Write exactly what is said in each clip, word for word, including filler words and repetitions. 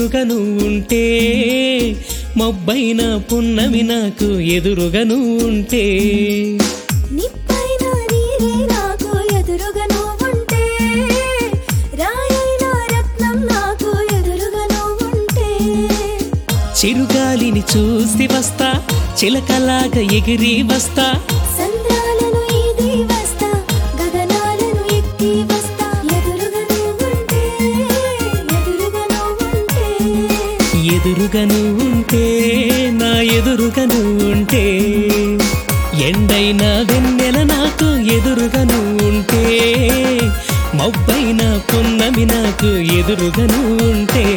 ఎదురుగా నువ్వుంటే మబ్బైన పున్నమి నాకు ఎదురుగా నువ్వుంటే నిప్పైన నీరే నాకు ఎదురుగా నువ్వుంటే రాయైన రత్నం నాకు ఎదురుగా నువ్వుంటే చిరుగాలిని చూసి వస్తా చిలకలాగా ఎగిరి వస్తా సంద్రాలను ఈది వస్తా గగనాలను ఎక్కి వస్తా ఎదురుగా నువ్వుంటే ఎదురుగా నువ్వుంటే ఎదురుగా నువ్వుంటే నా ఎదురుగా నువ్వుంటే ఎండైన వెన్నెల నాకు ఎదురుగా నువ్వుంటే మబ్బైన పున్నమి నాకు ఎదురుగా నువ్వుంటే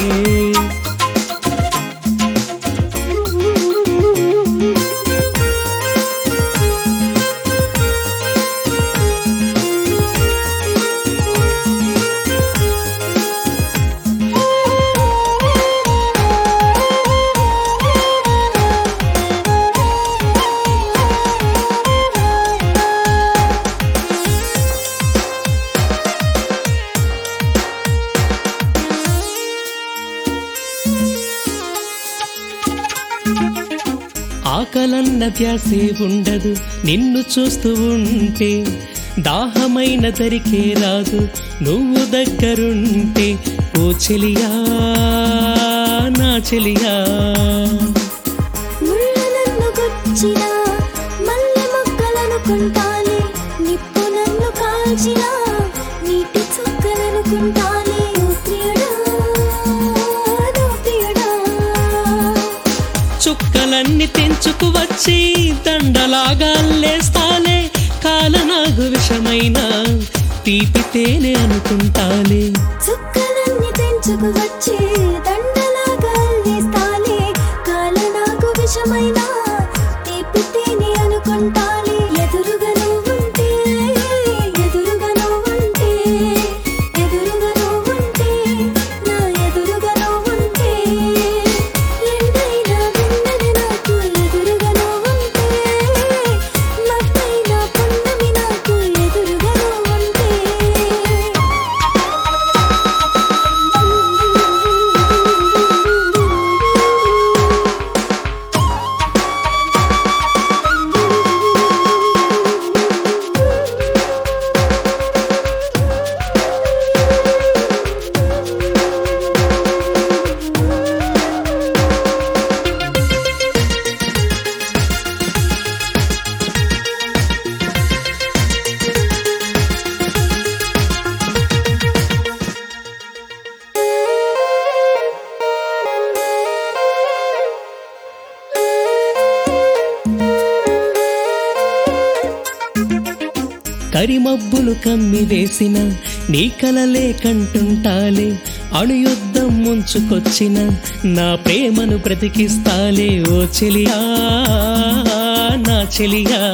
ఆకలన్న ధ్యాసే ఉండదు నిన్ను చూస్తూ ఉంటే దాహమైన దరికే రాదు నువ్వు దగ్గరుంటే ఓ చెలియా నా చెలియా ముళ్ళు నన్ను గుచ్చినా మల్లె మొక్కలనుకుంటానే నిప్పు నన్ను కాల్చినా నీటి చుక్కలనుకుంటానే ఓ ప్రియుడా ఓ ప్రియుడా చుక్కలన్నీ తెంచుకు వచ్చి దండలాగా అల్లేస్తాలే కాలనాగు విషమైన తీపితేనే అనుకుంటాలే చుక్కలన్నీ తెంచుకు వచ్చి దండలాగా అల్లేస్తాలే కాల నాకు విషమైన తీపితేనే అనుకుంటాలే ఎదురుగా నువ్వుంటే ఎదురుగా నువ్వుంటే ఎదురుగా నువ్వుంటే నా ఎదురుగా నువ్వుంటే ఎండైనా వెన్నెల నాకు ఎదురుగా నువ్వుంటే మబ్బైన పున్నమి నాకు ఎదురుగా నువ్వుంటే కరిమబ్బులు కమ్మి వేసిన నీ కలలే కంటుంటాలే అణుయుద్ధం ముంచుకొచ్చిన నా ప్రేమను బ్రతికిస్తాలే ఓ చెలియా నా చెలియా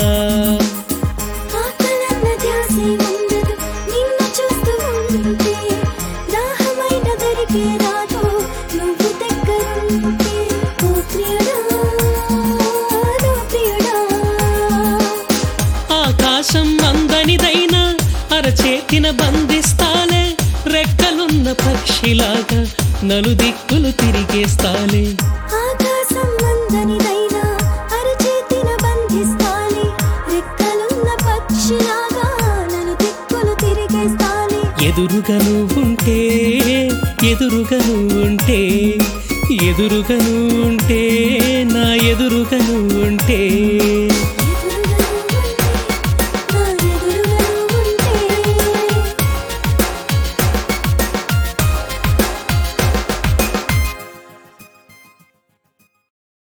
ఆకలన్న ధ్యాసే ఉండదు నిన్ను చూస్తూ ఉంటే దాహమైన దరికే రాదు నువ్వు దగ్గరుంటే ఓ ప్రియుడా ఓ ప్రియుడా ఆకాశం అందనిదైనా అరచేతిన బంధిస్తాలే రెక్కలున్న పక్షిలాగా నలుదిక్కులు తిరిగేస్తాలే ఆకాశం మందనిదైనా అరచేతిన బంధిస్తాలే రెక్కలున్న పక్షిలాగా నన్ను దిక్కులు తిరిగేస్తాలే ఎదురుగా నువ్వుంటే ఎదురుగా నువ్వుంటే ఎదురుగా నువ్వుంటే నా ఎదురుగా నువ్వుంటే